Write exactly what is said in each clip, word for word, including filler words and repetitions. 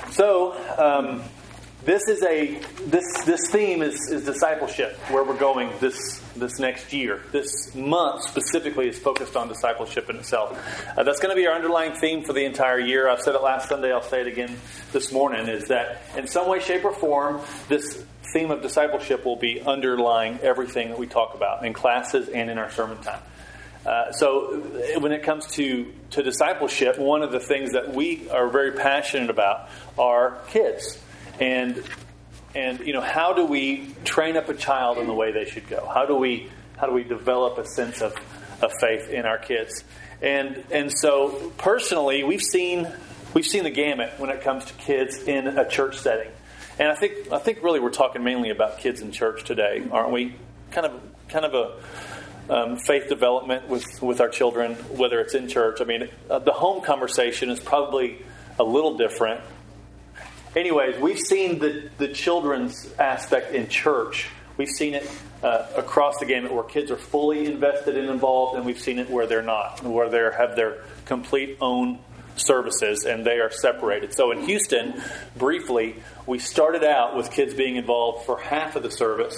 So, um, this is a this this theme is, is discipleship, where we're going this this next year. This month specifically is focused on discipleship in itself. Uh, that's going to be our underlying theme for the entire year. I've said it last Sunday. I'll say it again this morning. Is that in some way, shape, or form, this theme of discipleship will be underlying everything that we talk about in classes and in our sermon time. Uh, so when it comes to, to discipleship, one of the things that we are very passionate about are kids. And, and you know, how do we train up a child in the way they should go? How do we how do we develop a sense of, of faith in our kids? And and so personally, we've seen we've seen the gamut when it comes to kids in a church setting. And I think I think really we're talking mainly about kids in church today, aren't we? Kind of kind of a Um, faith development with, with our children, whether it's in church. I mean, uh, the home conversation is probably a little different. Anyways, we've seen the, the children's aspect in church. We've seen it uh, across the gamut where kids are fully invested and involved, and we've seen it where they're not, where they have their complete own services and they are separated. So in Houston, briefly, we started out with kids being involved for half of the service.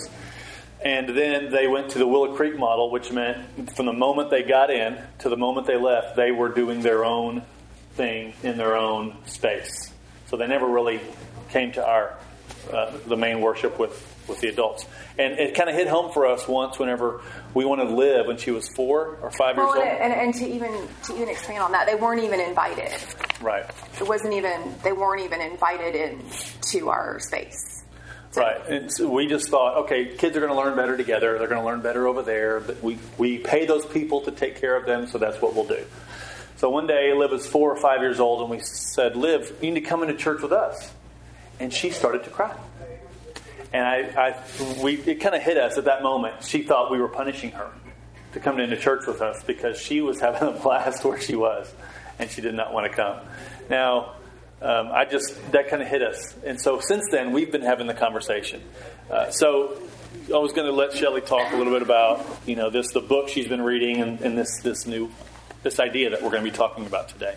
And then they went to the Willow Creek model, which meant from the moment they got in to the moment they left, they were doing their own thing in their own space. So they never really came to our uh, the main worship with, with the adults. And it kind of hit home for us once whenever we wanted to live when she was four or five well, years old. And, and to even to even expand on that, they weren't even invited. Right. It wasn't even they weren't even invited into our space. Right. And so we just thought, okay, kids are going to learn better together. They're going to learn better over there. But we, we pay those people to take care of them, so that's what we'll do. So one day, Liv was four or five years old, and we said, Liv, you need to come into church with us. And she started to cry. And I, I we it kind of hit us at that moment. She thought we were punishing her to come into church with us because she was having a blast where she was, and she did not want to come. Now, Um, I just, that kind of hit us. And so since then, we've been having the conversation. Uh, so I was going to let Shelley talk a little bit about, you know, this, the book she's been reading and, and this, this new, this idea that we're going to be talking about today.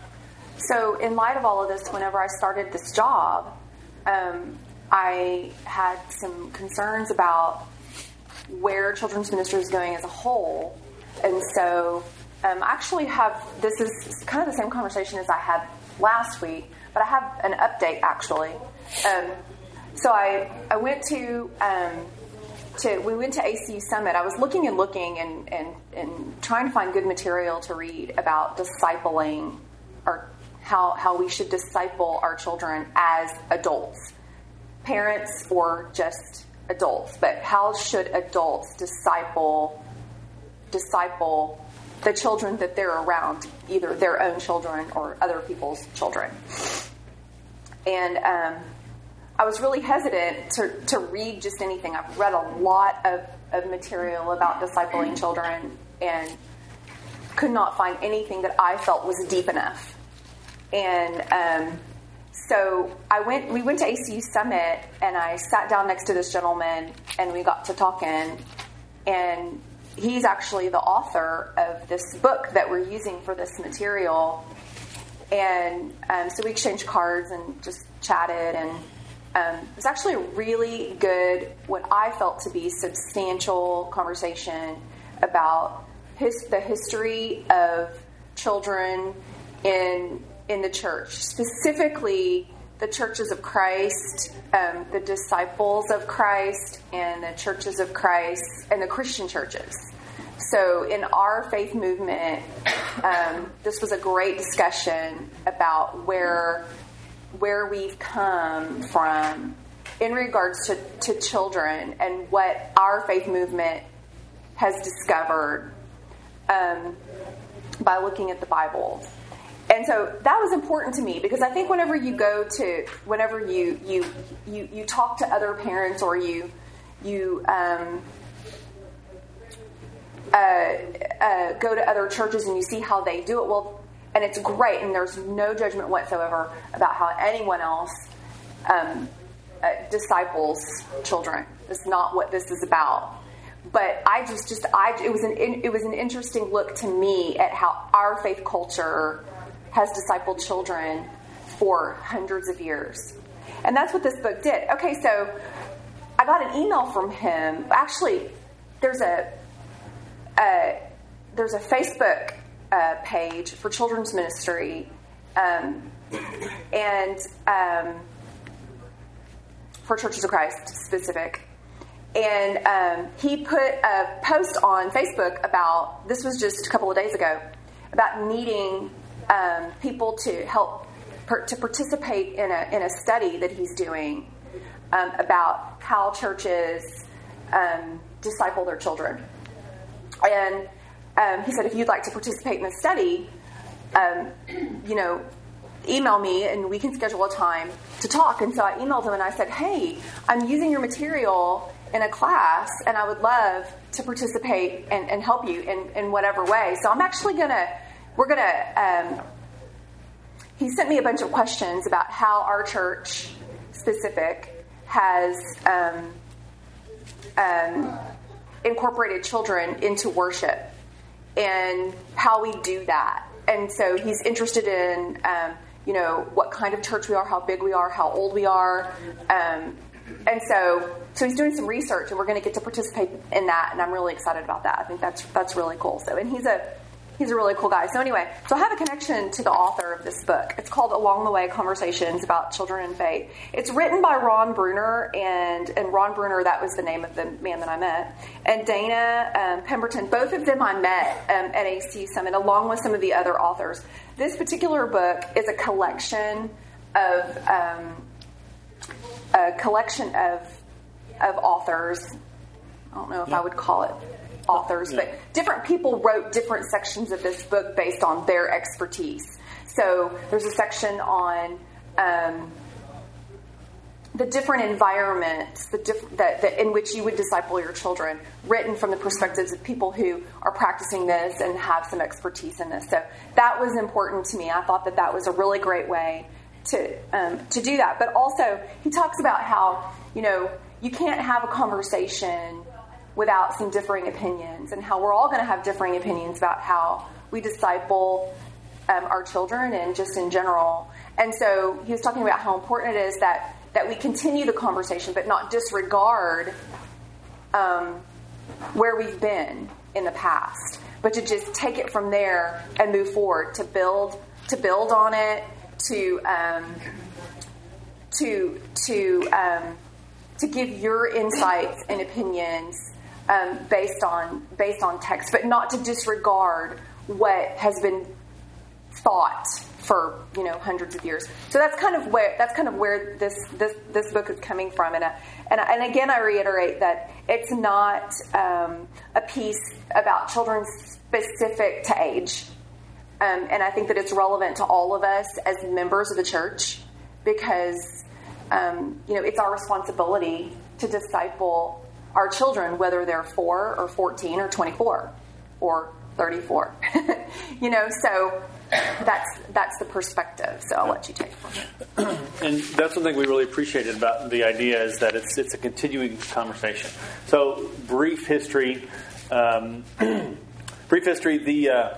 So in light of all of this, whenever I started this job, um, I had some concerns about where children's ministry is going as a whole. And so um, I actually have, this is kind of the same conversation as I had last week, but I have an update actually. Um, so I I went to um, to we went to A C U Summit. I was looking and looking and, and, and trying to find good material to read about discipling or how how we should disciple our children as adults, parents or just adults. But how should adults disciple disciple the children that they're around, either their own children or other people's children. And um, I was really hesitant to, to read just anything. I've read a lot of, of material about discipling children and could not find anything that I felt was deep enough. And um, so I went. We went to A C U Summit, and I sat down next to this gentleman, and we got to talking, and he's actually the author of this book that we're using for this material. And um, so we exchanged cards and just chatted. And um, it was actually a really good, what I felt to be substantial conversation about his, the history of children in in the church, specifically the churches of Christ, um, the disciples of Christ, and the churches of Christ, and the Christian churches. So in our faith movement, um, this was a great discussion about where where we've come from in regards to, to children and what our faith movement has discovered um, by looking at the Bible. And so that was important to me because I think whenever you go to, whenever you you you, you talk to other parents or you you um, uh, uh, go to other churches and you see how they do it, well, and it's great, and there's no judgment whatsoever about how anyone else um, uh, disciples children. That's not what this is about. But I just, just I it was an it was an interesting look to me at how our faith culture has discipled children for hundreds of years. And that's what this book did. Okay, so I got an email from him. Actually, there's a, a there's a Facebook uh, page for children's ministry, um, and um, for Churches of Christ specific. And um, he put a post on Facebook about, this was just a couple of days ago, about needing um, people to help per, to participate in a in a study that he's doing um, about how churches um, disciple their children. And um, he said, if you'd like to participate in the study, um, you know, email me and we can schedule a time to talk. And so I emailed him and I said, hey, I'm using your material in a class and I would love to participate and, and help you in, in whatever way. So I'm actually going to, we're going to, um, he sent me a bunch of questions about how our church specific has um, um, incorporated children into worship and how we do that. And so he's interested in, um, you know, what kind of church we are, how big we are, how old we are. Um, and so so he's doing some research, and we're going to get to participate in that, and I'm really excited about that. I think that's that's really cool. So, and he's a he's a really cool guy. So anyway, so I have a connection to the author of this book. It's called Along the Way, Conversations About Children and Faith. It's written by Ron Bruner, and, and Ron Bruner, that was the name of the man that I met, and Dana um, Pemberton. Both of them I met um, at A C U Summit, along with some of the other authors. This particular book is a collection of um, a collection of of authors. I don't know if yeah. I would call it authors, yeah. but different people wrote different sections of this book based on their expertise. So there's a section on um, the different environments the diff- that, that in which you would disciple your children, written from the perspectives of people who are practicing this and have some expertise in this. So that was important to me. I thought that that was a really great way to um, to do that. But also, he talks about how, you know, you can't have a conversation without some differing opinions, and how we're all going to have differing opinions about how we disciple um, our children and just in general. And so he was talking about how important it is that, that we continue the conversation but not disregard um, where we've been in the past, but to just take it from there and move forward, to build to build on it, to um, to to um, to give your insights and opinions um, based on based on text, but not to disregard what has been thought for, you know, hundreds of years. So that's kind of where that's kind of where this this, this book is coming from. And uh, and and again, I reiterate that it's not um, a piece about children specific to age. Um, and I think that it's relevant to all of us as members of the church, because um, you know, it's our responsibility to disciple our children, whether they're four or fourteen or twenty-four or thirty-four. You know, so that's that's the perspective. So I'll let you take it from here. And that's one thing we really appreciated about the idea, is that it's it's a continuing conversation. So brief history, um, brief history. The uh,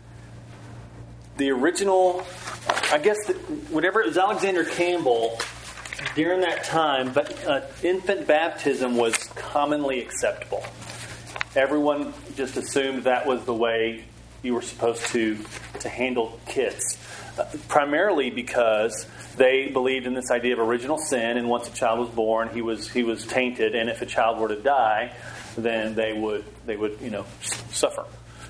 the original, I guess, the, whenever it was Alexander Campbell, during that time, but uh, infant baptism was commonly acceptable. Everyone just assumed that was the way you were supposed to to handle kids, uh, primarily because they believed in this idea of original sin, and once a child was born, he was he was tainted, and if a child were to die, then they would they would you know suffer.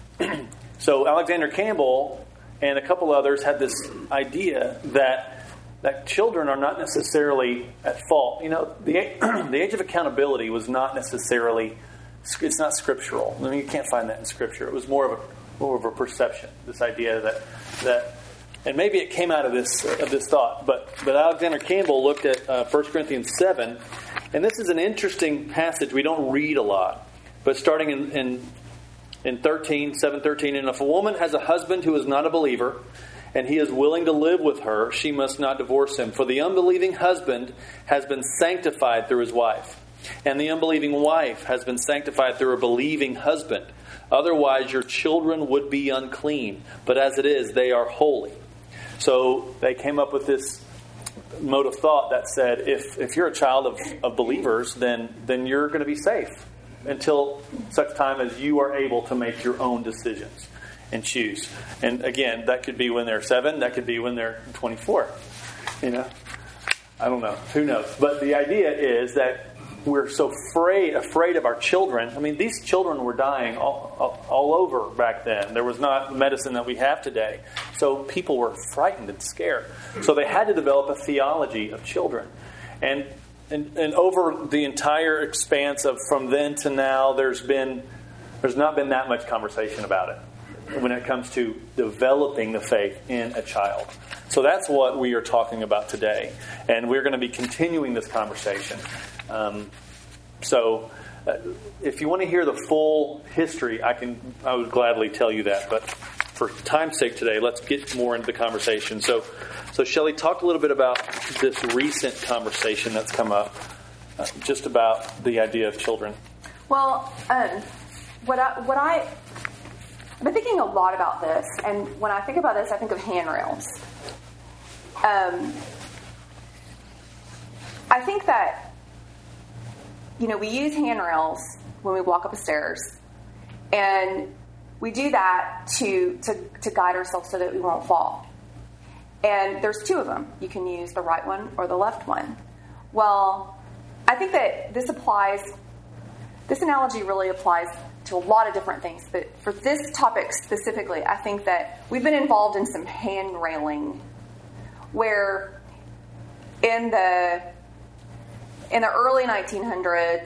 So Alexander Campbell and a couple others had this idea that that children are not necessarily at fault. You know, the the age of accountability was not necessarily, it's not scriptural. I mean, you can't find that in Scripture. It was more of a more of a perception. This idea that that, and maybe it came out of this of this thought. But but Alexander Campbell looked at uh, First Corinthians seven, and this is an interesting passage we don't read a lot. But starting in in, in thirteen, seven thirteen, and if a woman has a husband who is not a believer, and he is willing to live with her, she must not divorce him. For the unbelieving husband has been sanctified through his wife, and the unbelieving wife has been sanctified through a believing husband. Otherwise your children would be unclean, but as it is, they are holy. So they came up with this mode of thought that said, if if you're a child of, of believers, then then you're going to be safe until such time as you are able to make your own decisions and choose. And again, that could be when they're seven, that could be when they're twenty-four. You know, I don't know. Who knows? But the idea is that we're so afraid, afraid of our children. I mean, these children were dying all, all, all over back then. There was not medicine that we have today. So people were frightened and scared. So they had to develop a theology of children. And and, and over the entire expanse of from then to now, there's been there's not been that much conversation about it when it comes to developing the faith in a child. So that's what we are talking about today. And we're going to be continuing this conversation. Um, so uh, if you want to hear the full history, I can I would gladly tell you that. But for time's sake today, let's get more into the conversation. So, so Shelley, talk a little bit about this recent conversation that's come up, uh, just about the idea of children. Well, um, what I, what I, I've been thinking a lot about this, and when I think about this, I think of handrails. Um, I think that, you know, we use handrails when we walk up the stairs, and we do that to, to, to guide ourselves so that we won't fall. And there's two of them. You can use the right one or the left one. Well, I think that this applies, this analogy really applies to a lot of different things. But for this topic specifically, I think that we've been involved in some hand railing where in the in the early nineteen hundreds,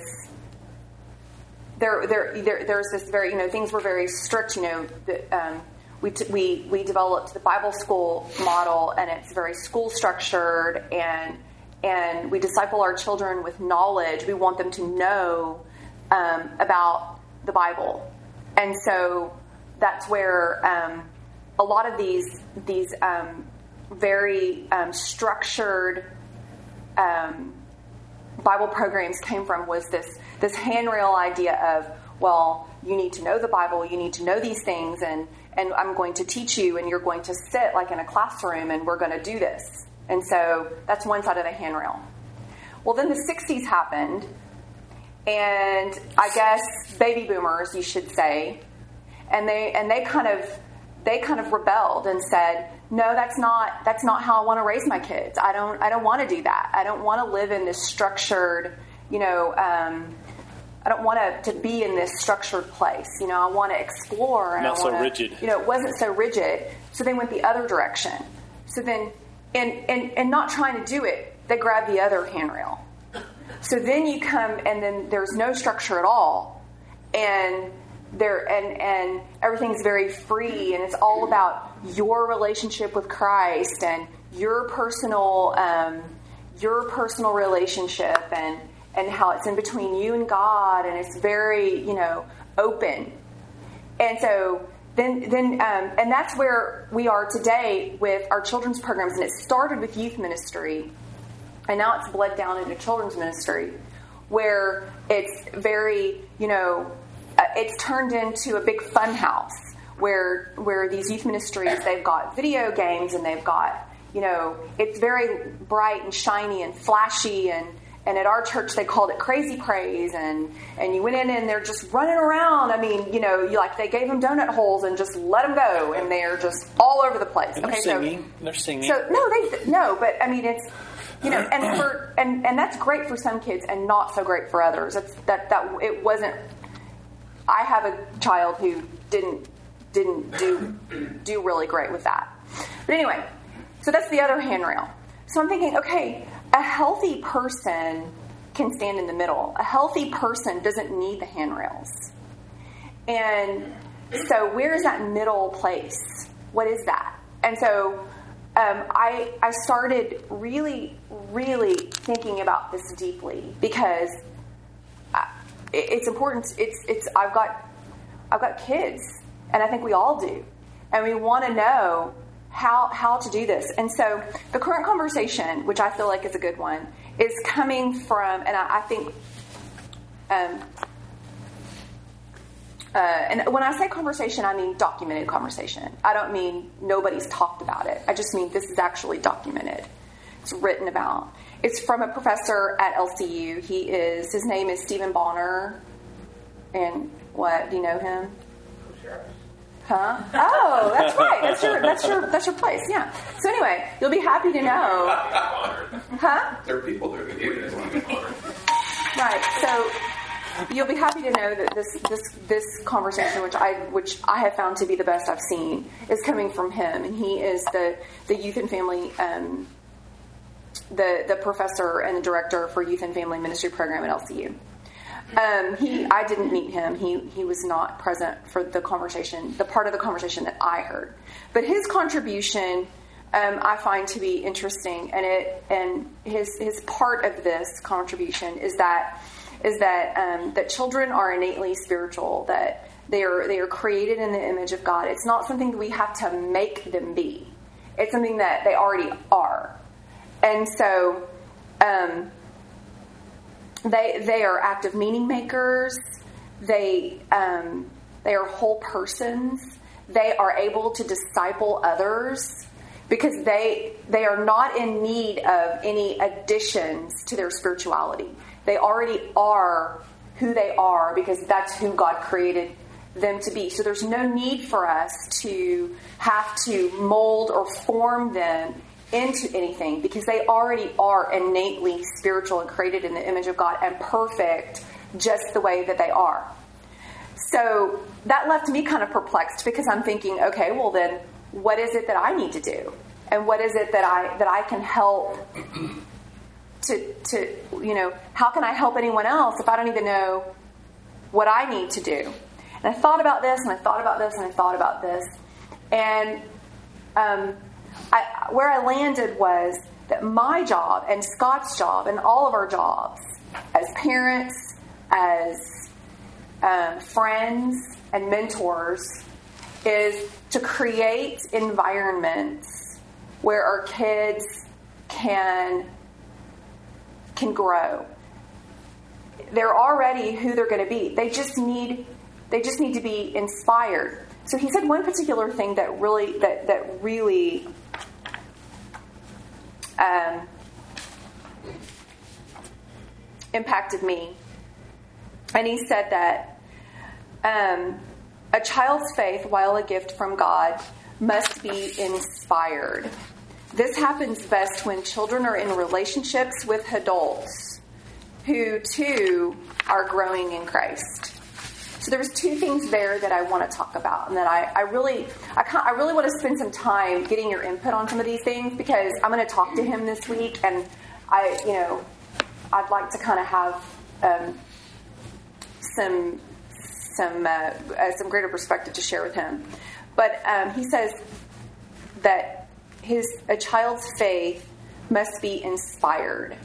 there, there, there, there's this very, you know, things were very strict. You know, the, um, we, t- we we developed the Bible school model, and it's very school structured, and and we disciple our children with knowledge. We want them to know um, about the Bible, and so that's where um, a lot of these these um, very um, structured Um, Bible programs came from was this this handrail idea of, well, you need to know the Bible, you need to know these things, and, and I'm going to teach you, and you're going to sit like in a classroom, and we're going to do this. And so that's one side of the handrail. Well, then the sixties happened, and I guess baby boomers, you should say, and they and they kind of they kind of rebelled and said, no, that's not that's not how I want to raise my kids. I don't I don't want to do that. I don't want to live in this structured, you know, um, I don't want to, to be in this structured place. You know, I want to explore. And not I so wanna, rigid. You know, it wasn't so rigid. So they went the other direction. So then, and, and, and not trying to do it, they grabbed the other handrail. So then you come, and then there's no structure at all. And there and and everything's very free, and it's all about your relationship with Christ and your personal um, your personal relationship and and how it's in between you and God, and it's very, you know, open. And so then then um, and that's where we are today with our children's programs, and it started with youth ministry, and now it's bled down into children's ministry, where it's very, you know, Uh, it's turned into a big fun house where where these youth ministries, they've got video games, and they've got, you know, it's very bright and shiny and flashy, and, and at our church they called it Crazy Praise, and, and you went in and they're just running around. I mean, you know, you like they gave them donut holes and just let them go, and they're just all over the place. And okay, they're singing. so they're singing. So no, they no, but I mean it's. You know, and for and, and that's great for some kids and not so great for others. It's that that it wasn't. I have a child who didn't didn't do do really great with that. But anyway, so that's the other handrail. So I'm thinking, okay, a healthy person can stand in the middle. A healthy person doesn't need the handrails. And so where is that middle place? What is that? And so um, I I started really, really thinking about this deeply, because it's important. It's it's. I've got, I've got kids, and I think we all do, and we want to know how how to do this. And so the current conversation, which I feel like is a good one, is coming from, and I, I think, um, Uh, and when I say conversation, I mean documented conversation. I don't mean nobody's talked about it. I just mean this is actually documented. It's written about. It's from a professor at L C U. He is, his name is Stephen Bonner. And what, do you know him? Huh? Oh, that's right. That's your, that's your, that's your place. Yeah. So anyway, you'll be happy to know. Huh? There are people that are doing this. Right. So you'll be happy to know that this this this conversation, which I which I have found to be the best I've seen, is coming from him, and he is the the youth and family um, the the professor and the director for youth and family ministry program at L C U. Um, he I didn't meet him. He he was not present for the conversation, the part of the conversation that I heard, but his contribution. Um, I find to be interesting, and it and his his part of this contribution is that is that um, that children are innately spiritual, that they are they are created in the image of God. It's not something that we have to make them be. It's something that they already are, and so um, they they are active meaning makers. They um, they are whole persons. They are able to disciple others. Because they they are not in need of any additions to their spirituality. They already are who they are because that's who God created them to be. So there's no need for us to have to mold or form them into anything because they already are innately spiritual and created in the image of God and perfect just the way that they are. So that left me kind of perplexed because I'm thinking, okay, well then, what is it that I need to do? And what is it that I that I can help to to you know, how can I help anyone else if I don't even know what I need to do? And I thought about this and I thought about this and I thought about this. And um, I, where I landed was that my job and Scott's job and all of our jobs as parents, as um, friends and mentors is to create environments where our kids can can grow. They're already who they're going to be. They just need they just need to be inspired. So he said one particular thing that really that that really um, impacted me, and he said that. Um, A child's faith, while a gift from God, must be inspired. This happens best when children are in relationships with adults who, too, are growing in Christ. So there's two things there that I want to talk about, and that I, I really, I, I really want to spend some time getting your input on some of these things because I'm going to talk to him this week, and I, you know, I'd like to kind of have um, some. some uh, uh, some greater perspective to share with him. But um, he says that his a child's faith must be inspired.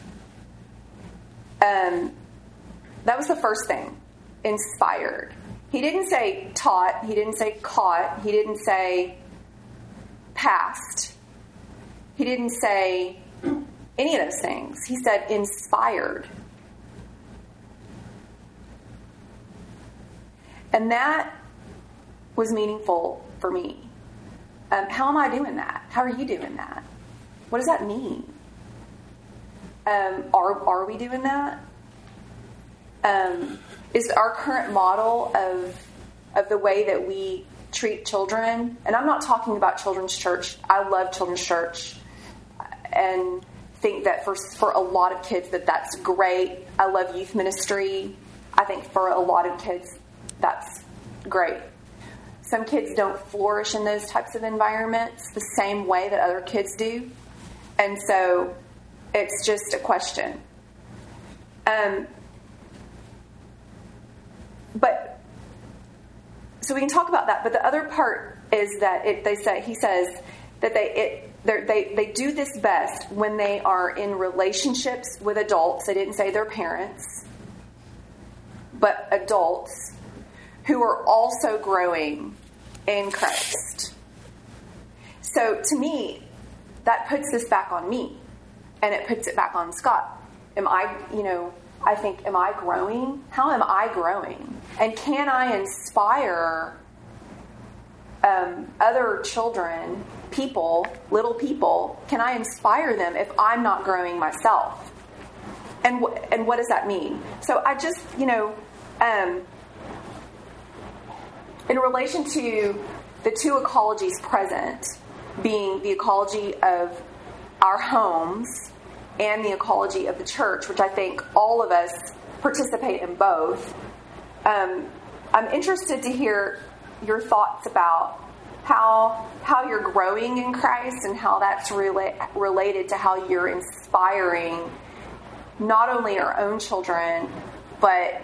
Um, that was the first thing, inspired. He didn't say taught, he didn't say caught, he didn't say passed, he didn't say any of those things. He said inspired. And that was meaningful for me. Um, how am I doing that? How are you doing that? What does that mean? Um, are are we doing that? Um, is our current model of of the way that we treat children, and I'm not talking about children's church. I love children's church, and think that for for a lot of kids that that's great. I love youth ministry. I think for a lot of kids, that's great. Some kids don't flourish in those types of environments the same way that other kids do. And so it's just a question. Um, but so we can talk about that. But the other part is that it, they say he says that they it they they do this best when they are in relationships with adults. They didn't say their parents, but adults who are also growing in Christ. So to me, that puts this back on me, and it puts it back on Scott. Am I, you know, I think, am I growing? How am I growing? And can I inspire um, other children, people, little people? Can I inspire them if I'm not growing myself? And wh- and what does that mean? So I just, you know, um, in relation to the two ecologies present, being the ecology of our homes and the ecology of the church, which I think all of us participate in both, um, I'm interested to hear your thoughts about how how you're growing in Christ and how that's rela- related to how you're inspiring not only our own children, but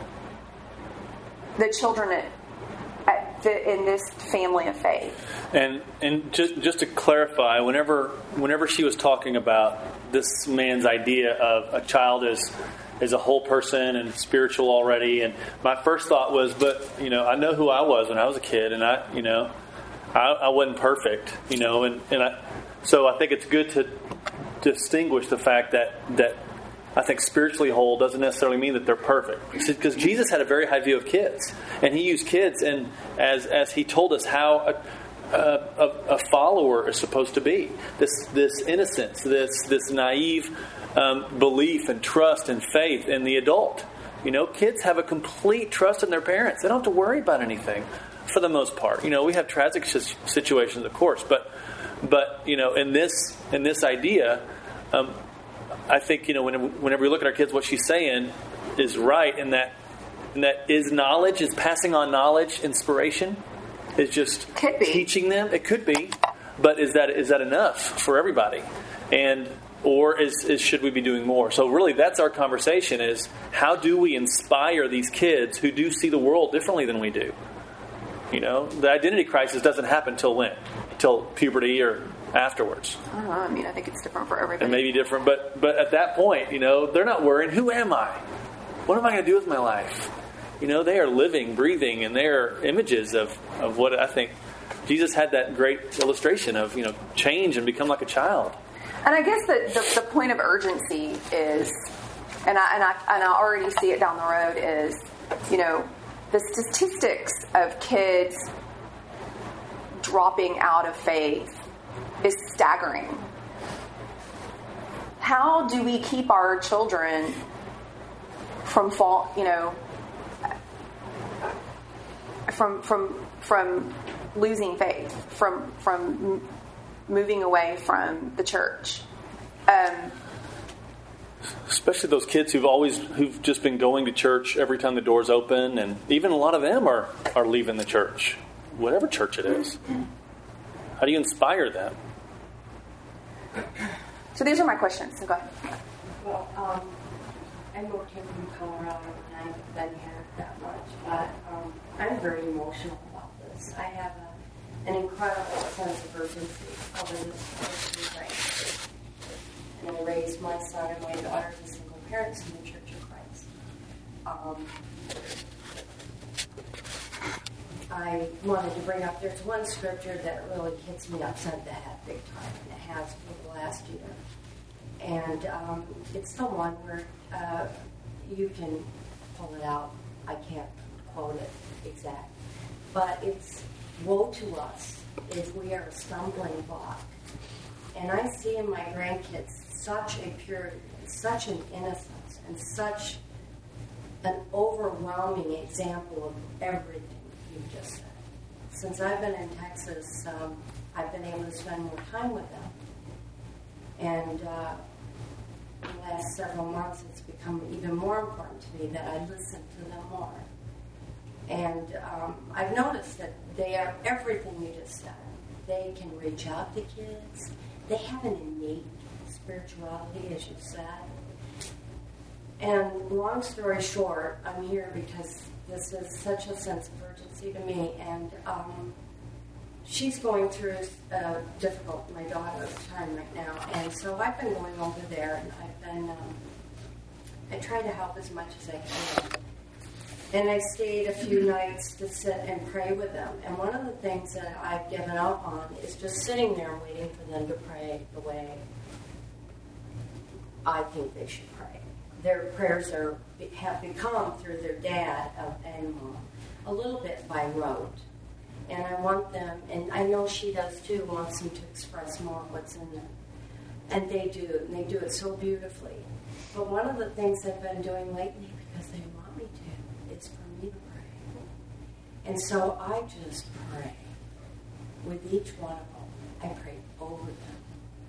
the children at, at the, in this family of faith. And and just just to clarify, whenever whenever she was talking about this man's idea of a child as as a whole person and spiritual already, and my first thought was, but you know, I know who I was when I was a kid, and I you know, I, I wasn't perfect, you know, and and I, so I think it's good to distinguish the fact that that. I think spiritually whole doesn't necessarily mean that they're perfect, because Jesus had a very high view of kids, and he used kids, and as as he told us how a, a, a follower is supposed to be, this this innocence, this this naive um, belief and trust and faith in the adult. You know, kids have a complete trust in their parents; they don't have to worry about anything, for the most part. You know, we have tragic situations, of course, but but you know, in this in this idea. Um, I think, you know, whenever, whenever we look at our kids, what she's saying is right in that, in that is knowledge, is passing on knowledge, inspiration, is just teaching them. It could be, but is that is that enough for everybody? And or is, is should we be doing more? So really, that's our conversation: is how do we inspire these kids who do see the world differently than we do? You know, the identity crisis doesn't happen till when? Till puberty or afterwards. I don't know. I mean, I think it's different for everybody. It may be different, but but at that point, you know, they're not worrying, who am I? What am I going to do with my life? You know, they are living, breathing, and they are images of, of what I think Jesus had that great illustration of, you know, change and become like a child. And I guess that the, the point of urgency is, and I, and I and I already see it down the road, is, you know, the statistics of kids dropping out of faith is staggering. How do we keep our children from fall, you know, from from from losing faith, from from moving away from the church? Um, Especially those kids who've always who've just been going to church every time the doors open, and even a lot of them are are leaving the church, whatever church it is. How do you inspire them? So these are my questions. So go ahead. Well, um, I moved here from Colorado, and I haven't been here that much, but um, I'm very emotional about this. I have a, an incredible sense of urgency over this person right. And I raised my son and my daughter as single parents in the Church of Christ. Um, I wanted to bring up, there's one scripture that really hits me upside the head big time, and it has for the last year. And um, it's the one where uh, you can pull it out. I can't quote it exact. But it's, woe to us if we are a stumbling block. And I see in my grandkids such a purity, such an innocence, and such an overwhelming example of everything you just said. Since I've been in Texas, um, I've been able to spend more time with them. And uh, in the last several months, it's become even more important to me that I listen to them more. And um, I've noticed that they are everything you just said. They can reach out to kids. They have an innate spirituality, as you said. And long story short, I'm here because this is such a sense of urgency to me. And um, she's going through a difficult, my daughter's time right now. And so I've been going over there, and I've been, um, I try to help as much as I can. And I stayed a few nights to sit and pray with them. And one of the things that I've given up on is just sitting there and waiting for them to pray the way I think they should pray. their prayers are have become through their dad and mom a little bit by rote. And I want them, and I know she does too, wants them to express more of what's in them. And they do, and they do it so beautifully. But one of the things I've been doing lately, because they want me to, is for me to pray. And so I just pray with each one of them. I pray over them,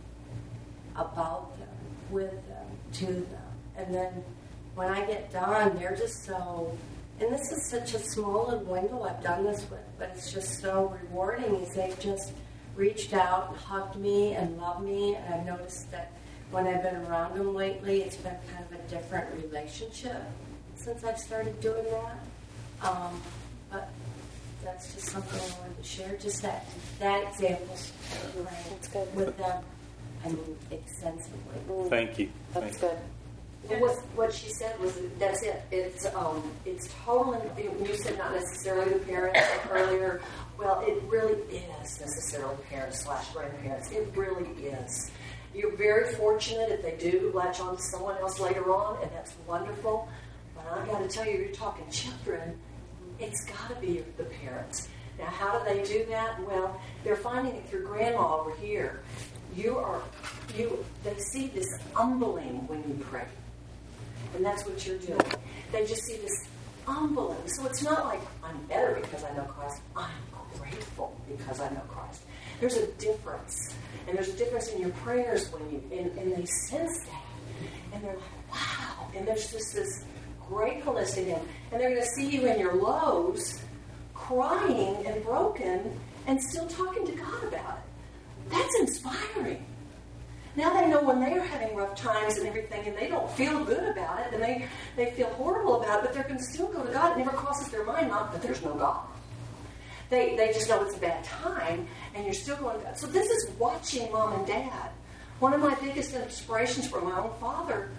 about them, with them, to them. And then when I get done, they're just so, and this is such a small little window I've done this with, but it's just so rewarding, is they've just reached out and hugged me and loved me. And I've noticed that when I've been around them lately, it's been kind of a different relationship since I've started doing that. Um, but that's just something I wanted to share. Just that that example right, with them, I mean, extensively. Thank you. That's Thank good. Well, what, what she said was that that's it. It's um, it's totally. You said not necessarily the parents earlier. Well, it really is necessarily parents slash grandparents. It really is. You're very fortunate if they do latch on to someone else later on, and that's wonderful. But I've got to tell you, you're talking children. It's got to be the parents. Now, how do they do that? Well, they're finding it through grandma over here. You are you. They see this humbling when you pray. And that's what you're doing. They just see this humbling. So it's not like I'm better because I know Christ. I'm grateful because I know Christ. There's a difference. And there's a difference in your prayers when you, and, and they sense that. And they're like, wow. And there's just this gratefulness in Him. And they're going to see you in your lows, crying and broken, and still talking to God about it. That's inspiring. Now they know when they're having rough times and everything, and they don't feel good about it, and they, they feel horrible about it, but they're going to still go to God. It never crosses their mind, not that there's no God. They they just know it's a bad time, and you're still going to God. So this is watching mom and dad. One of my biggest inspirations from my own father,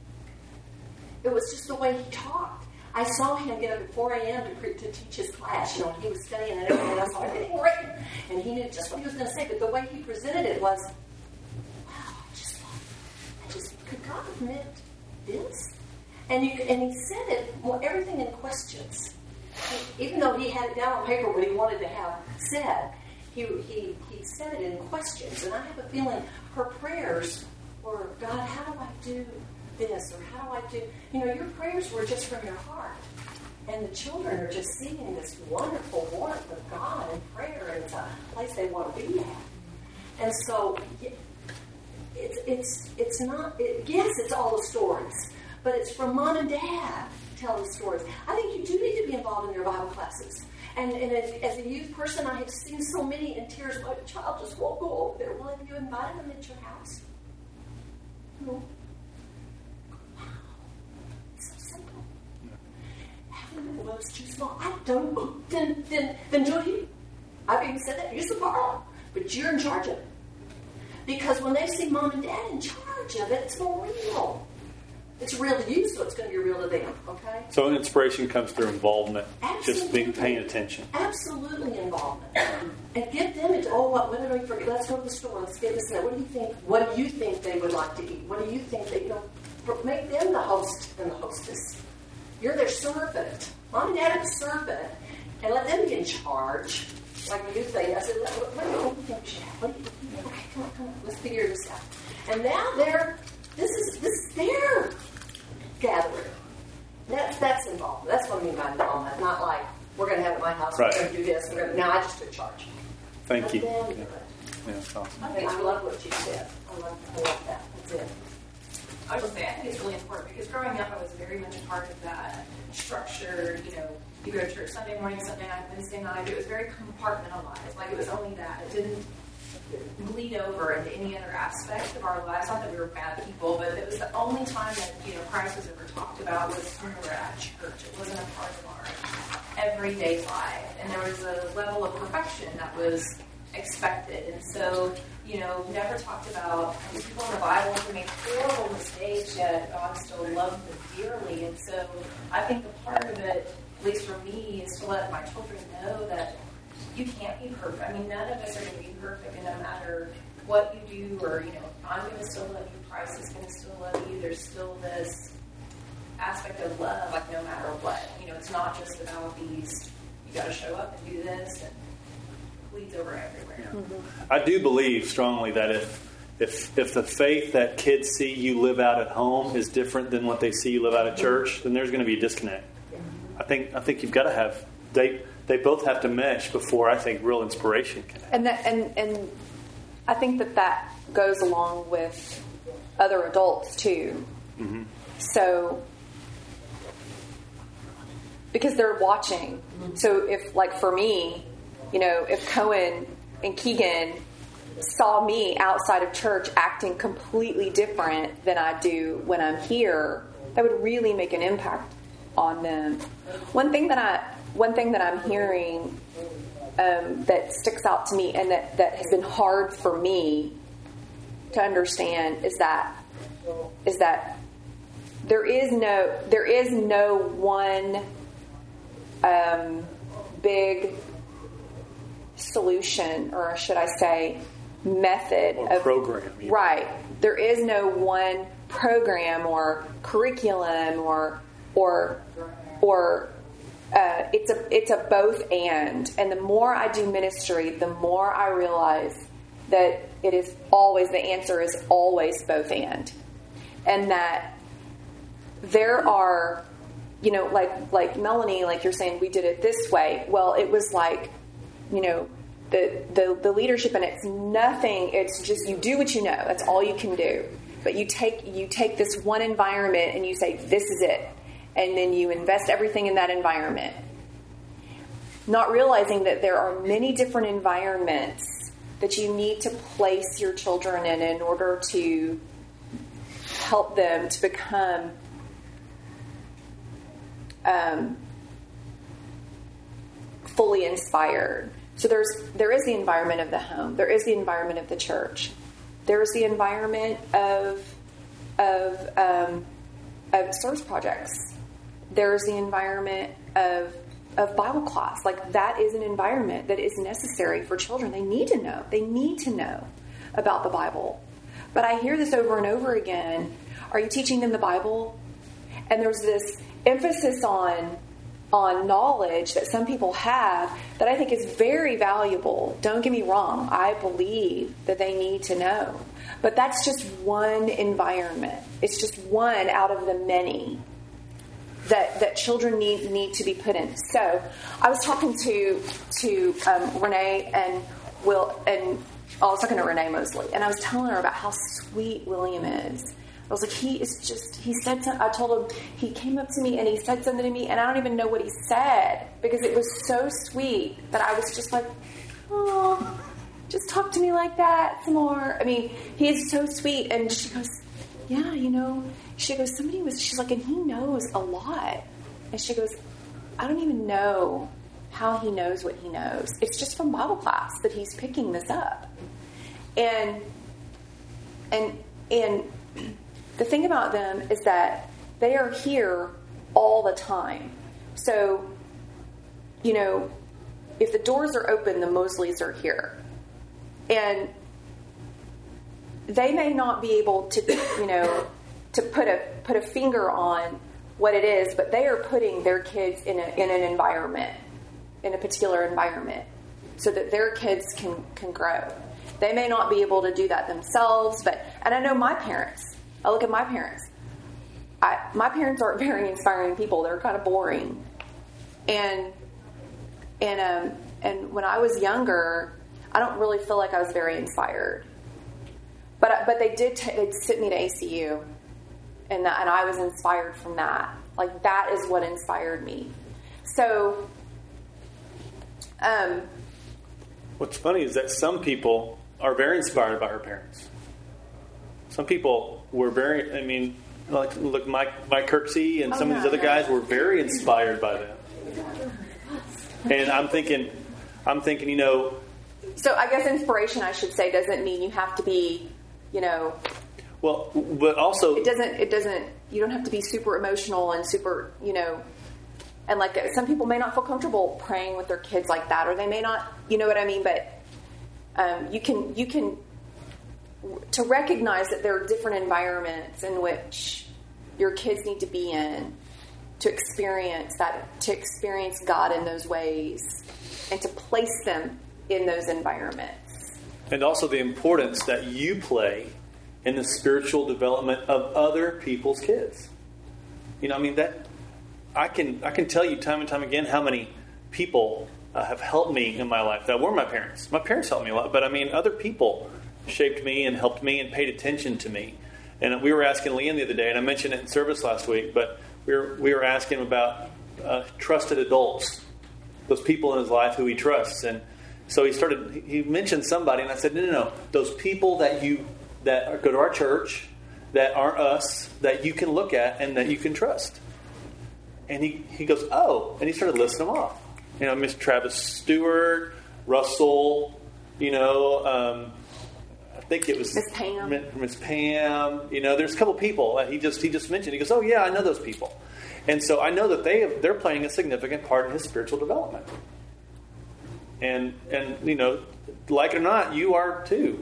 it was just the way he talked. I saw him get up at four a.m. to, to teach his class, you know, and he was studying and everything else, all getting written, and he knew just what he was going to say, but the way he presented it was, could God have meant this? And you, and he said it, well, everything in questions. He, even though he had it down on paper what he wanted to have said, he, he, he said it in questions. And I have a feeling her prayers were, God, how do I do this? Or how do I do... You know, your prayers were just from your heart. And the children are just seeing this wonderful warmth of God and prayer, and it's a place they want to be at. And so... It's it's it's not. It, yes, it's all the stories, but it's from mom and dad telling stories. I think you do need to be involved in your Bible classes. And, and as, as a youth person, I have seen so many in tears. My child just won't go over there. Well, have you invited them at your house? No. Wow, it's so simple. Having them was too small. I don't. Then then then Judy, I've even said that. Use the power, but you're in charge of it. Because when they see mom and dad in charge of it, it's more real. It's real to you, so it's going to be real to them, okay? So inspiration comes through involvement. Absolutely. Just being paying attention. Absolutely involvement. And get them into, oh, what, what did we forget? Let's go to the store. Let's get this and that. What do you think? What do you think they would like to eat? What do you think they, you know, make them the host and the hostess. You're their servant. Mom and dad are the servant. And let them be in charge. Like you say, I said, what, what do you think we should have? What do you think? Okay, come on, come on. Let's figure this out. And now they're, this is, this is their gathering. That's, that's involved. That's what I mean by involvement. Not like, we're going to have it at my house, right. we're going to do this. We're going to, now I just took charge. Thank Let you. them do Yeah. it. Yeah, that's awesome. I, think I love what you said. I love, I love that. That's it. I would say I think it's really important because growing up I was very much a part of that structured, you know, you go to church Sunday morning, Sunday night, Wednesday night. It was very compartmentalized. Like it was only that. It didn't bleed over into any other aspect of our lives. Not that we were bad people, but it was the only time that, you know, Christ was ever talked about was when we were at church. It wasn't a part of our everyday life. And there was a level of perfection that was expected. And so, you know, never talked about people in the Bible who made horrible mistakes, yet God still loved them dearly. And so I think the part of it, at least for me, is to let my children know that you can't be perfect. I mean, none of us are going to be perfect, and no matter what you do, or, you know, I'm going to still love you, Christ is going to still love you, there's still this aspect of love, like no matter what. You know, it's not just about these, you got to show up and do this, and it bleeds over everywhere. Yeah. Mm-hmm. I do believe strongly that if, if if the faith that kids see you live out at home is different than what they see you live out at church, then there's going to be a disconnect. I think I think you've got to have they they both have to mesh before I think real inspiration can happen. And that and and I think that that goes along with other adults too. Mm-hmm. So because they're watching. So if like for me, you know, if Cohen and Keegan saw me outside of church acting completely different than I do when I'm here, that would really make an impact on them. One thing that I, one thing that I'm hearing um, that sticks out to me and that, that has been hard for me to understand is that is that there is no there is no one um, big solution, or should I say, method or of program. Yeah. Right. There is no one program or curriculum or or or uh, it's a it's a both and. And the more I do ministry, the more I realize that it is always the answer is always both and, and that there are, you know, like like Melanie, like you're saying, we did it this way. Well, it was like, you know, the, the, the leadership, and it's nothing. It's just you do what you know. That's all you can do. But you take you take this one environment and you say, this is it. And then you invest everything in that environment. Not realizing that there are many different environments that you need to place your children in in order to help them to become um, fully inspired. So there's there is the environment of the home. There is the environment of the church. There is the environment of of um, of service projects. There's the environment of of Bible class. Like that is an environment that is necessary for children. They need to know. They need to know about the Bible. But I hear this over and over again. Are you teaching them the Bible? And there's this emphasis on on knowledge that some people have that I think is very valuable. Don't get me wrong. I believe that they need to know. But that's just one environment. It's just one out of the many that that children need need to be put in. So I was talking to to um, Renee and Will, and I was talking to Renee Mosley, and I was telling her about how sweet William is. I was like, he is just, he said something, I told him, he came up to me and he said something to me, and I don't even know what he said, because it was so sweet that I was just like, oh, just talk to me like that some more. I mean, he is so sweet. And she goes, yeah, you know, she goes, somebody was, she's like, and he knows a lot. And she goes, I don't even know how he knows what he knows. It's just from Bible class that he's picking this up. And, and, and, the thing about them is that they are here all the time. So, you know, if the doors are open, the Mosleys are here. And they may not be able to, you know, to put a put a finger on what it is, but they are putting their kids in a in an environment, in a particular environment, so that their kids can, can grow. They may not be able to do that themselves, but and I know my parents. I look at my parents. I, my parents aren't very inspiring people. They're kind of boring. And and um, and when I was younger, I don't really feel like I was very inspired. But but they did t- they'd sit me to A C U, and that, and I was inspired from that. Like that is what inspired me. So, um, what's funny is that some people are very inspired by her parents. Some people were very, I mean, like look, Mike, Mike Kirksey and some oh, of these other guys were very inspired by them. And I'm thinking, I'm thinking, you know. So I guess inspiration, I should say, doesn't mean you have to be, you know. Well, but also. It doesn't, it doesn't, you don't have to be super emotional and super, you know. And like some people may not feel comfortable praying with their kids like that, or they may not, you know what I mean? But um, you can, you can. To recognize that there are different environments in which your kids need to be in to experience that, to experience God in those ways, and to place them in those environments. And also the importance that you play in the spiritual development of other people's kids. You know, I mean, that I can I can tell you time and time again how many people uh, have helped me in my life that were my parents. My parents helped me a lot, but I mean, other people shaped me and helped me and paid attention to me. And we were asking Leanne the other day, and I mentioned it in service last week, but we were we were asking about uh, trusted adults, those people in his life who he trusts. And so he started. He mentioned somebody, and I said, no, no, no, those people that you that go to our church, that aren't us, that you can look at and that you can trust. And he, he goes, oh, and he started listing them off. You know, Mister Travis Stewart, Russell, you know, um, I think it was Miss Pam. Miss Pam. You know, there's a couple people that he just he just mentioned. He goes, oh yeah, I know those people, and so I know that they have, they're playing a significant part in his spiritual development. And and you know, like it or not, you are too.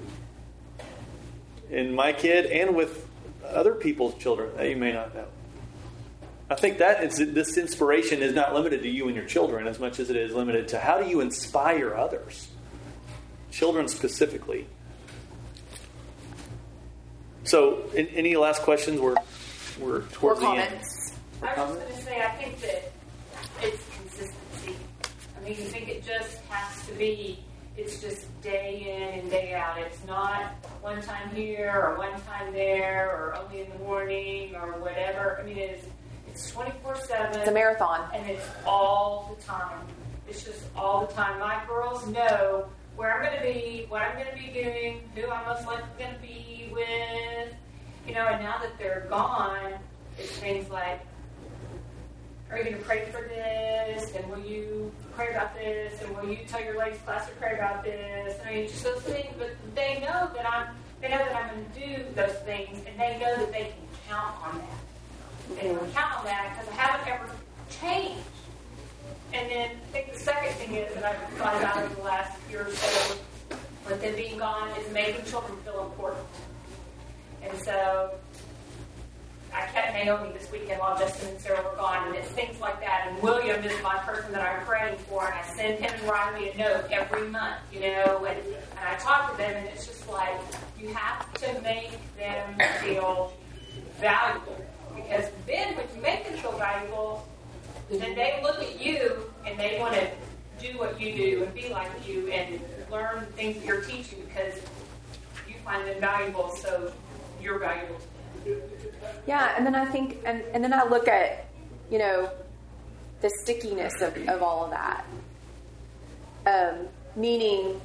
In my kid, and with other people's children that you may not know. I think that is, this inspiration is not limited to you and your children as much as it is limited to how do you inspire others, children specifically. So, in, any last questions? We're we're towards the end. I was just going to say, I think that it's consistency. I mean, you think it just has to be, it's just day in and day out. It's not one time here or one time there or only in the morning or whatever. I mean, it's it's twenty-four seven. It's a marathon. And it's all the time. It's just all the time. My girls know where I'm going to be, what I'm going to be doing, who I'm most likely going to be with. You know, and now that they're gone, it's things like, are you going to pray for this? And will you pray about this? And will you tell your ladies class to pray about this? I mean, just those things. But they know that I'm. They know that I'm going to do those things, and they know that they can count on that. They can count on that because I haven't ever changed. And then I think the second thing is that I've thought about over the last year or so, with them being gone, is making children feel important. And so I kept Naomi this weekend while Justin and Sarah were gone, and it's things like that. And William is my person that I'm praying for, and I send him and Riley a note every month, you know, and, and I talk to them, and it's just like, you have to make them feel valuable. Because then when you make them feel valuable, then they look at you, and they want to do what you do and be like you and learn things that you're teaching because you find them valuable, so you're valuable to them. Yeah, and then I think, and, and then I look at, you know, the stickiness of, of all of that. Um, meaning,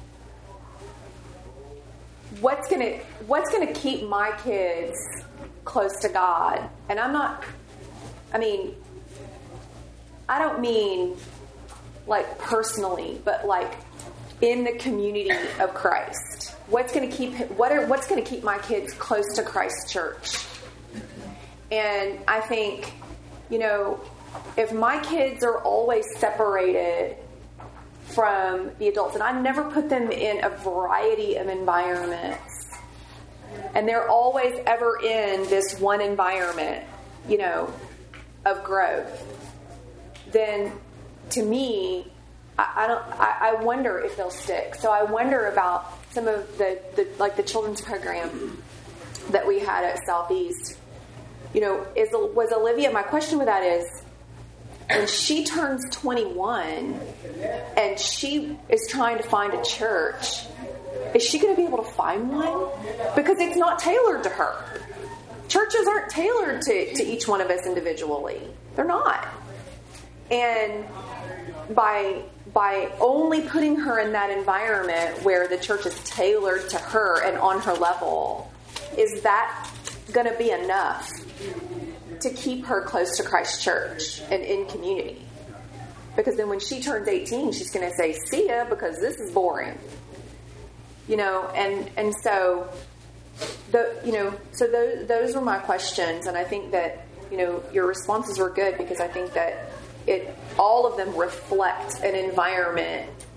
what's gonna what's gonna keep my kids close to God? And I'm not. I mean, I don't mean like personally, but like in the community of Christ. What's going to keep what are what's going to keep my kids close to Christ Church? And I think, you know, if my kids are always separated from the adults, and I never put them in a variety of environments, and they're always ever in this one environment, you know, of growth, then to me, I, I don't. I, I wonder if they'll stick. So I wonder about some of the, the like the children's program that we had at Southeast. You know, is was Olivia? My question with that is, when she turns twenty-one and she is trying to find a church, is she going to be able to find one? Because it's not tailored to her. Churches aren't tailored to, to each one of us individually. They're not. And by by only putting her in that environment where the church is tailored to her and on her level, is that going to be enough to keep her close to Christ Church and in community? Because then when she turns eighteen, she's going to say, see ya, because this is boring. You know, and, and so, the you know, so those, those were my questions, and I think that, you know, your responses were good because I think that it all of them reflect an environment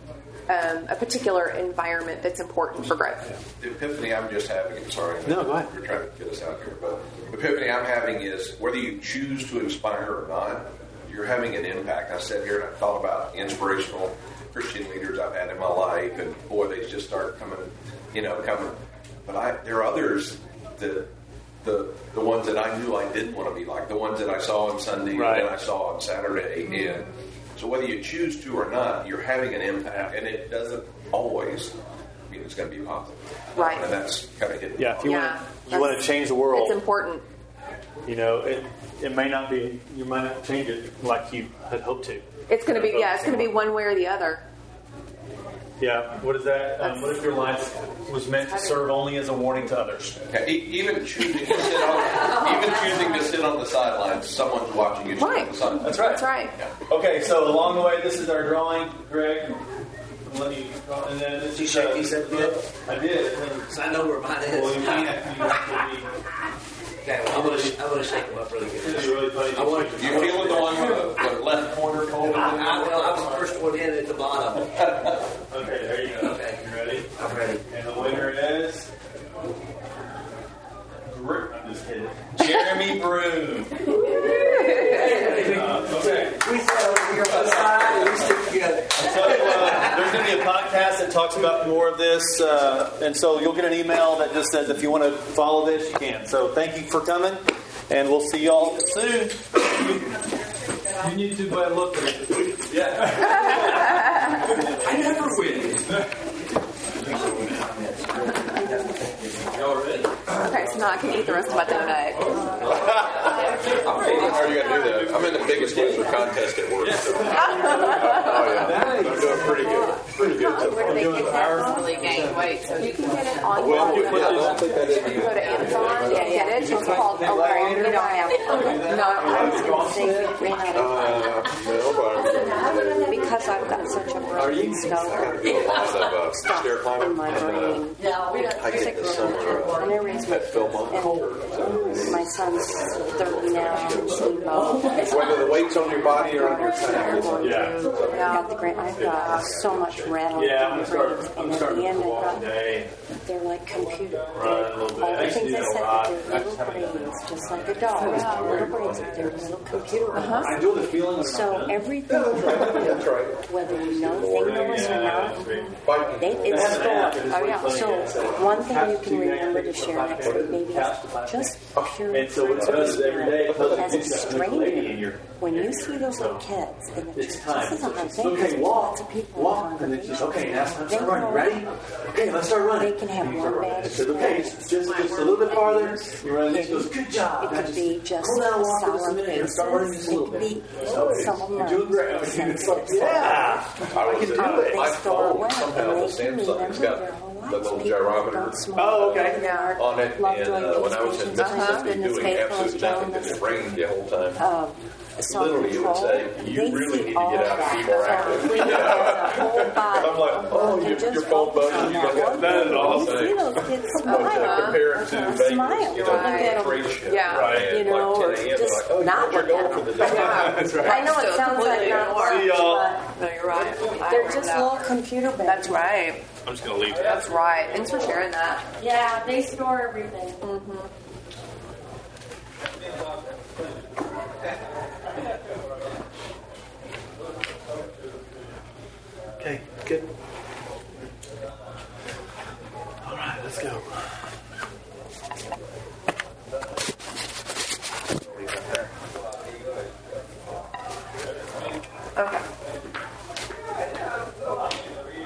um, a particular environment that's important for growth. The epiphany I'm just having, sorry. No, go ahead. You're trying to get us out here, but the epiphany I'm having is whether you choose to inspire or not, you're having an impact. I sat here and I thought about inspirational Christian leaders I've had in my life, and boy, they just start coming, you know, coming. But I, there are others that the the ones that I knew I didn't want to be like, the ones that I saw on Sunday Right. and that I saw on Saturday, and so whether you choose to or not, you're having an impact, and it doesn't always mean it's going to be positive. Right. And that's kind of hidden. Yeah, if you Yeah, want to, you want to that's- change the world. It's important. You know, it it may not be. You might not change it like you had hoped to. It's going to be, yeah, it's going to be one way or the other. Yeah. What is that? Um, what if your life was meant to serve only as a warning to others? Yeah, e- even choosing to sit on, even choosing to sit on the sidelines, someone's watching you sit Right. on the sidelines. That's right. That's right. Okay, so along the way, this is our drawing, Greg. I'm letting you draw, and then this You is shake uh, these up yet? I did. And then, Because I know where mine well, is. you have, you have to be. Okay, well, I'm gonna, I'm gonna shake them up really This good. is really funny. I want You feeling the one with the, the left corner cold? I, I, well, I was the first one in at the bottom. Okay, there you go. Okay. You ready? I'm ready. And the winner is. Gr- I'm just kidding. Jeremy Broom. Uh, okay. We sat over here by the side and we stick together. So uh, there's going to be a podcast that talks about more of this, uh, and so you'll get an email that just says if you want to follow this, you can. So thank you for coming, and we'll see y'all soon. You need to buy a look at it. Yeah. I never win. Y'all ready? Okay, so now I can eat the rest of my donut. How are you going to do that? I'm in the biggest loser contest at work. Oh, yeah. I'm doing pretty good. Pretty good. Where do they get that? Really gain weight, so you can get it on. Well, you yeah, I don't think that is. can go to Amazon and get it. It's called Alone. You don't have no. I was going to say we ran out of Uh, no, but because I've got such a broken skull I do a lot of uh, stair in climbing. my And, uh, brain. No, we don't. I get this summer And I raised my at Philmont. and my son's thirty now, chemo. Whether the weight's on your body or on your They're side. going Yeah. through. Got the grant. I've got so much rattling Yeah, I'm in gonna my start. brain, I'm and at starting the to end, I walk got today. they're like computer. Run a little bit. All I the used to things do I that a said lot. that I they're just little haven't done brains, just like a dog. Little brains, but they're little computer. I do the feeling. of So it. everything, That's right. whether you know things or not, Fighting. they, it's That hasn't stored. happened. Oh, yeah. So one thing you can remember to share next week maybe is just pure And so what it does is every day it tells you as a you've got a lady in your. stranger. When you see those little kids in the It's church, time. this is a hard thing. Okay, because walk. lots of people in Walk. And it's just, okay, now it's time to start running. Ready? Okay, let's start running. They can have one bad It says, okay, just, just, just a little bit farther. You run, it goes, good job. It Now could be just cool down, walk for just a sour minute, and faces. start running just a It little could bit. be Okay, some of them you're are doing great. I mean, it's like, sensitive. yeah. I was Uh, at they my store phone. away, Somehow and the they can Samsung's remember got their whole the lives. little People that gyrometer don't smoke, Oh, okay. that on it, Lovejoy and uh, when I was in Communications, Mississippi goodness doing faithful absolutely as nothing, Jonas. and it rained the whole time. Um, Literally, it would say, you they really see need to all get out and be that. more So active. we Get have out. the whole body. I'm like, oh, And your, just your phone focus buzzer, on you that got one that is thing. awesome. You see those kids I was smile. going to compare it to Vegas, Smile. you know, Right. the trade show. Yeah. Right. You know, like or ten a.m. just like, oh, not you're look going at for them. the day. That's right. I know it So sounds like completely not ignored. See y'all. but No, you're right. I they're remember just that. little computer babies. That's right. I'm just going to leave that. That's right. Thanks for sharing that. Yeah, they store everything. Okay, good. All right, let's go. Okay.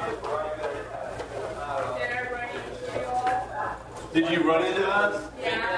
Did you run into us? Yeah.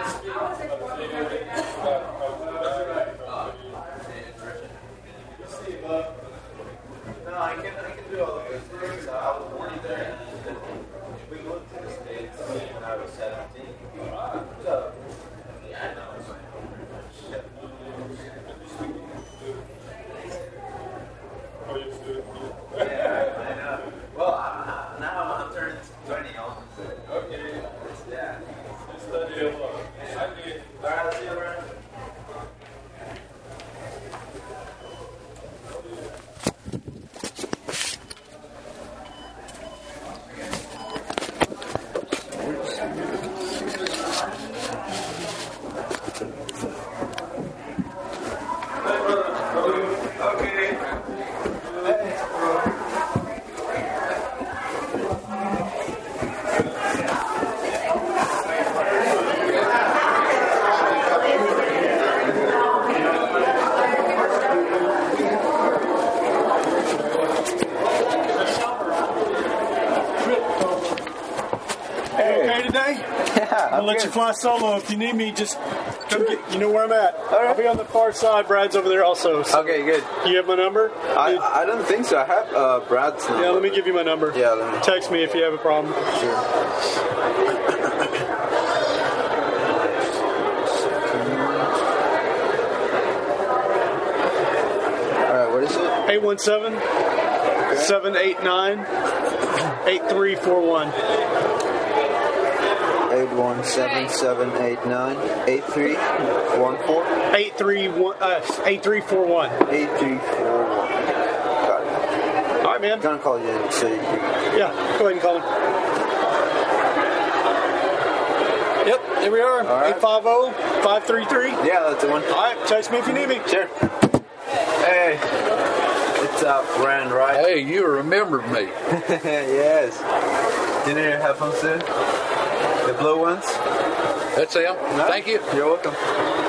I'll let you fly solo. If you need me, just come get. You know where I'm at. All right. I'll be on the far side. Brad's over there also. So. Okay, good. You have my number? I, I don't think so. I have uh, Brad's number. Yeah, let me give you my number. Yeah, let me. Text me if you have a problem. Sure. All right, what is it? eight one seven, seven eight nine, eight three four one. eight one seven, seven eight nine, eight three one four? eight three one, uh, eight three four one. eight three four one. Got it. All right, man. I'm going to call you in so you can... Yeah, go ahead and call him. Yep, there we are. All right. eight five zero, five three three. Yeah, that's the one. All right, text me if you need me. Sure. Hey, it's uh, Brand, right? Hey, you remembered me. Yes. Didn't you have fun soon? The blue ones? That's them. No? Thank you. You're welcome.